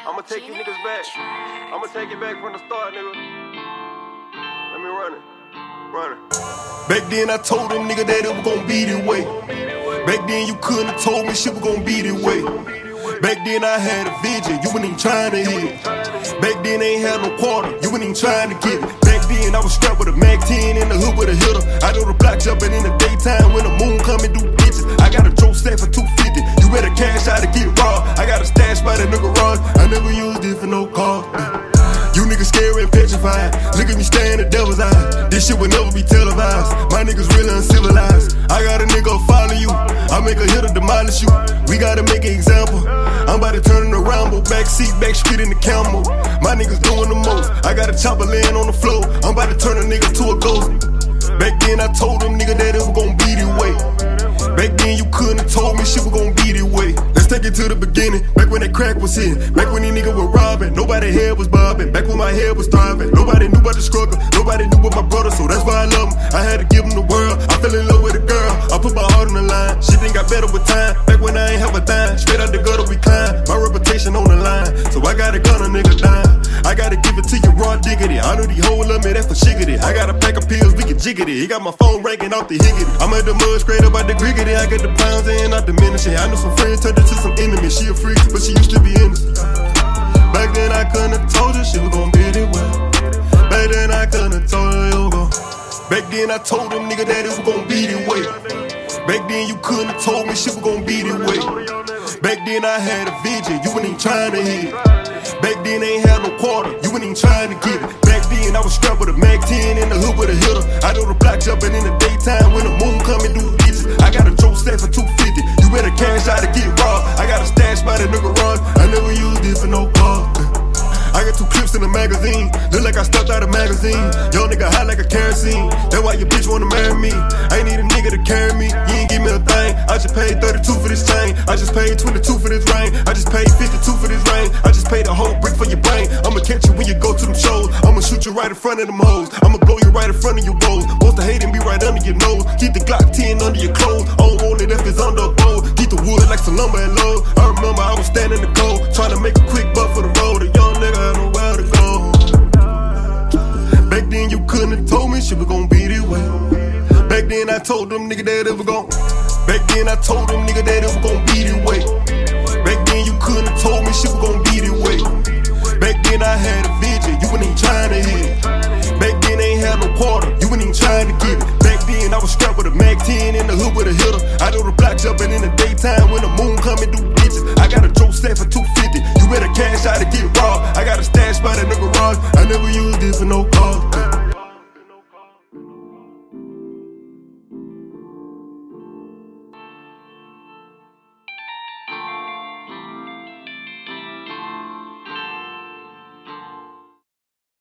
I'ma take you niggas back. I'ma take it back from the start, nigga. Let me run it. Back then I told them nigga that it was gon' be this way. Back then you couldn't have told me shit was gon' be this way. Back then I had a vision, you wasn't even trying to hit it. Back then they ain't had no quarter, you wasn't even trying to get it. Back then I was strapped with a Mac 10 in the hood with a hitter. I know the block jumping in the daytime when the moon coming through bitches. I got a drove set for $250, you better cash out to get raw. I got a stash by that nigga Ross, I never used it for no car. You niggas scary and petrified. Look at me staring the devil's eye. This shit will never be televised. My niggas really uncivilized. I got a nigga follow you. I make a hitter demolish you. We gotta make an example. I'm about to turn it around, but back seat, back street in the camel. My niggas doing the most. I got a chopper laying on the floor. I'm about to turn a nigga to a ghost. Back then I told them nigga that it was gon' be this way. Back then you couldn't have told me shit was gon' be this way. Let's take it to the beginning. Back when that crack was hitting. Back when these niggas were robbing. Nobody head was bobbing. Back when my head was thriving. Nobody knew about the struggle. Nobody knew about my brother, so that's why I love him. I had to give him the world. I fell in love with a girl. I put my heart on the line. Shit ain't got better with time. Back when I ain't have a dime. Straight out the gutter we climb. My reputation on the line. So I gotta gun a nigga down. I gotta give it to you raw diggity. I know these hoes love me, that's for shiggity. I got a pack of pills, we can jiggity. He got my phone ranking off the higgity. I'm at the mud straight up out the griggity. I got the pounds in, not diminishing. I know some friends turned into some enemies. She a freak, but she used to be innocent. Back then I couldn't have told her she was gon' be this way. Back then I couldn't have told her it was gon'. Back then I told them nigga that it was gon' be this way. Back then you couldn't have told me shit was gon' be this way. Back then I had a vision, you wasn't even trying to hit it. Back then they ain't had no quarter, you wasn't even trying to get it. Back then I was strapped with a Mac 10 in the hood with a hitter. I know the block jumping in the daytime when the moon coming through bitches. I got a drove set for $250, you better cash out to get raw. I got a stash by that nigga Ross, I never used it for no car. I got 2 clips in the magazine, look like I stepped out of magazine. Young nigga hot like a kerosene, that's why your bitch wanna marry me. I ain't need a nigga to carry me, you ain't give me a thing. I just paid 32 for this chain, I just paid 22 for this ring. I just paid 52 for this ring, I just paid a whole brick for your brain. I'ma catch you when you go to them shows, I'ma shoot you right in front of them hoes. I'ma blow you right in front of your rolls, most to hate and be right under your nose. Keep the Glock 10 under your clothes, I don't want it if it's under a bowl. Keep the wood like some lumber and low. I remember I was standing in the cold, trying to make a quick buck for the road. A young nigga had nowhere to go. Back then you couldn't have told me shit was gon' be this way. Back then I told them nigga that it was gon'. Back then I told them nigga that it was gon' be this way. Back then you couldn't have told me shit was gon' be this way. Back then I had a vision, you wasn't even trying to hit it. Back then they ain't had no quarter, you wasn't even trying to get it. Back then I was strapped with a Mac 10 in the hood with a hitter. I know the block jumping in the daytime when the moon coming through bitches. I got a drove set for $250, you better cash out to get raw. I got a stash by that nigga Ross, I never used it for no car.